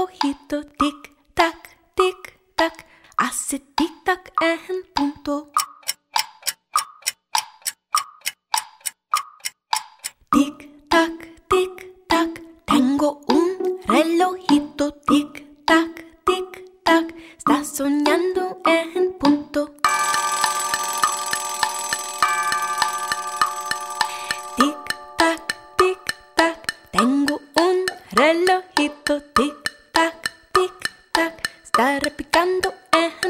relojito tic tac, hace tic tac en punto. Tic tac, tengo un relojito tic tac, está soñando en punto. Tic tac, tengo un relojito tic tac, está repicando en